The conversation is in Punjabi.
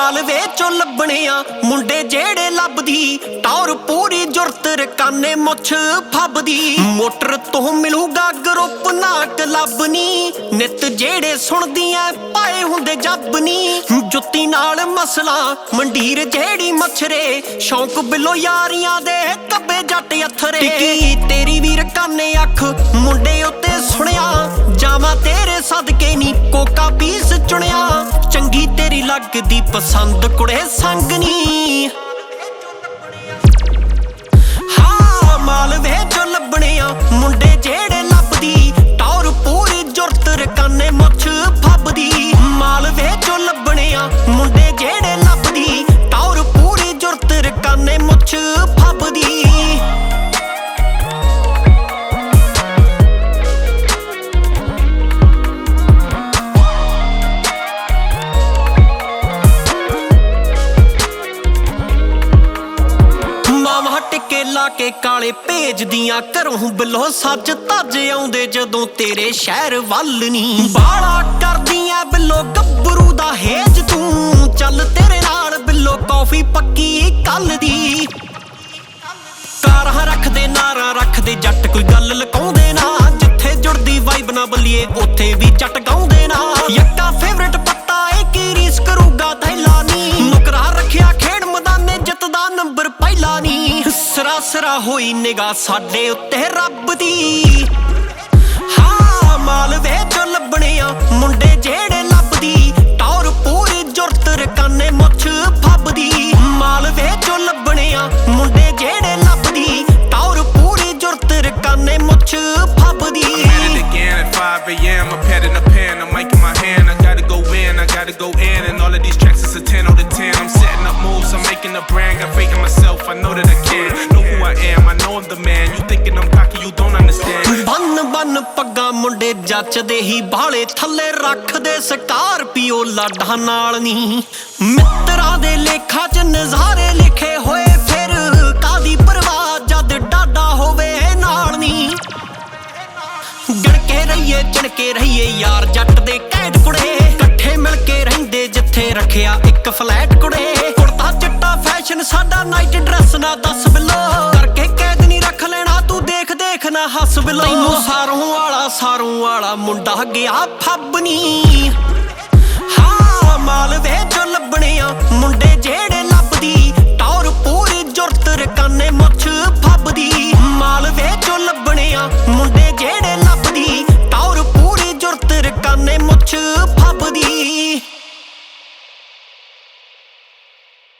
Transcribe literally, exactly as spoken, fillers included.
ਮਾਲਵੇ ਚੋਂ ਲੱਭਣੇ ਆ ਮੁੰਡੇ ਜਿਹੜੇ ਲੱਭਦੀ ਟੌਰ ਪੂਰੀ ਜੁਰਤ ਰਕਾਨੇ ਮੁੱਛ ਫੱਬਦੀ ਮੋਟਰ ਤੋਂ ਮਿਲੂਗਾ ਗਰੁੱਪ ਨਾ ਕਲੱਬ ਨੀ ਨਿੱਤ ਜਿਹੜੇ ਸੁਣਦੀਆਂ ਪਾਏ ਹੁੰਦੇ ਜੱਬ ਨੀ ਜੁੱਤੀ ਨਾਲ ਮਸਲਾ ਮੰਡੀਰ ਜਿਹੜੀ ਮੱਛਰੇ ਸ਼ੌਂਕ ਬਿੱਲੋ ਯਾਰੀਆਂ ਦੇ ਕੱਬੇ ਜੱਟ ਅਥਰੇ ਟਿੱਕੀ ਤੇਰੀ ਵੀ ਰਕਾਨੇ ਅੱਖ ਮੁੰਡੇ ਉੱਤੇ ਸੁਣਿਆ ਜਾਵਾਂ ਤੇਰੇ ਸਦਕੇ ਨੀ ਕੋਕਾ ਪੀਸ ਚੁਣਿਆ ਚੰਗੀ ਤੇਰੀ ਲੱਗਦੀ ਪਸੰਦ ਕੁੜੇ ਸੰਗ ਨੀ ਹਾਂ ਮਾਲਵੇ ਚੋਂ ਲੱਭਣੇ ਆ ਮੁੰਡੇ ਜਿਹੜੇ ਲੱਭਦੀ ਟੌਰ ਪੂਰੀ ਜੁਰਤ ਰਕਾਨੇ ਮੁੱਛ ਫੱਬਦੀ ਮਾਲਵੇ ਚੋਂ ਲੱਭਣੇ ਆ ਮੁੰਡੇ ਜਿਹੜੇ ਲੱਭਦੀ ਟੌਰ ਪੂਰੀ ਜੁਰਤ ਰਕਾਨੇ ਮੁੱਛ ਫੱਬਦੀ ਟਿੱਕੇ ਲਾ ਕੇ ਕਾਲੇ ਭੇਜਦੀਆਂ ਘਰੋਂ ਬਿੱਲੋ ਸੱਜ ਧੱਜ ਆਉਂਦੇ ਜਦੋਂ ਤੇਰੇ ਸ਼ਹਿਰ ਵੱਲ ਨੀ ਬਾਲਾ ਕਰਦੀਆਂ ਬਿੱਲੋ ਗੱਭਰੂ ਦਾ ਹੇਜ ਤੂੰ ਚੱਲ ਤੇਰੇ ਨਾਲ ਬਿੱਲੋ ਕੌਫੀ ਪੱਕੀ ਕੱਲ ਦੀ ਕਾਰਾਂ ਰੱਖਦੇ ਨਾਰਾਂ ਰੱਖਦੇ ਜੱਟ ਕੋਈ ਗੱਲ ਲਕਾਉਂਦੇ ਨਾ ਜਿੱਥੇ ਜੁੜਦੀ ਵਾਈਬ ਨਾ ਬੱਲੀਏ ਉੱਥੇ ਵੀ ਜੱਟ ਗਾਉਂਦੇ ਨਾ ਯੱਕਾ ਫੇਵਰਟ ਪੱਤਾ ਏ ਕੀ ਰੀਸ ਕਰੂਗਾ ਥੈਲਾ ਨੀ ਨੁਕਰਾ ਰੱਖਿਆ ਖੇਡ ਮੈਦਾਨੇ ਜਿੱਤਦਾ ਨੰਬਰ ਪਹਿਲਾ ਨੀ ਸਰਾ ਸਰਾ ਹੋਈ ਨਿਗਾਹ ਸਾਡੇ ਉੱਤੇ ਰੱਬ ਦੀ ਹਾਂ ਮਾਲਵੇ ਚੋਂ ਲੱਭਣੇ ਆ ਮੁੰਡੇ ਜਿਹੜੇ ਲੱਭਦੀ ਟੌਰ ਪੂਰੀ ਜੁਰਤ ਰਕਾਨੇ ਮੁੱਛ ਫੱਬਦੀ ਮਾਲਵੇ ਚੋਂ ਲੱਭਣੇ ਆ ਮੁੰਡੇ ਜਿਹੜੇ ਲੱਭਦੀ ਟੌਰ ਪੂਰੀ ਜੁਰਤ ਰਕਾਨੇ ਮੁੱਛ ਫੱਬਦੀ five a m I'm petting a pen, I'm mic in my hand. I gotta go in, I gotta go in. And all of these tracks is a ten out of ten. I'm setting up moves, I'm making a brand. Got faith in myself, I know that I can. Know who I am, I know I'm the man. You thinking I'm cocky, you don't understand. ਬੰਨ ਬੰਨ ਪੱਗਾਂ ਮੁੰਡੇ ਜੱਚਦੇ ਹੀ ਬਾਲੇ ਥੱਲੇ ਰੱਖਦੇ ਸਕਾਰਪੀਓ ਲਾਡਾਂ ਨਾਲ ਨੀ ਮਿੱਤਰਾਂ ਦੇ ਲੇਖਾਂ 'ਚ ਨਜ਼ਾਰੇ ਲਿਖੇ ਹੋਏ ਫਿਰ ਕਾਦੀ ਪਰਵਾਹ ਜਦ ਡਾਡਾ ਹੋਵੇ ਨਾਲ ਨੀ ਗੜਕੇ ਰਹੀਏ ਚਣਕੇ ਰਹੀਏ ਯਾਰ ਜੱਟ ਦੇ ਕੈਟ ਕੁੜੇ ਇਕੱਠੇ ਮਿਲ ਕੇ ਰਹਿੰਦੇ ਜਿੱਥੇ ਰੱਖਿਆ ਇੱਕ ਫਲੈਟ ਕੁੜੇ ਕੁੜਤਾ ਚਿੱਟਾ ਫੈਸ਼ਨ ਸਾਡਾ ਨਾਈਟ ਡਰੈਸ ਨਾ ਦੱਸ ਬਿੱਲੋ ਕਰਕੇ ਕੈਦ ਨਹੀਂ ਰੱਖ ਲੈਣਾ ਤੂੰ ਦੇਖ ਦੇਖ ਨਾ ਹੱਸ ਬਿੱਲੋ ਤੈਨੂੰ ਸਾਰੋਂ ਵਾਲਾ ਸਾਰੋਂ ਵਾਲਾ ਮੁੰਡਾ ਗਿਆ ਫੱਬ ਨੀ ਹਾਂ ਮਾਲਵੇ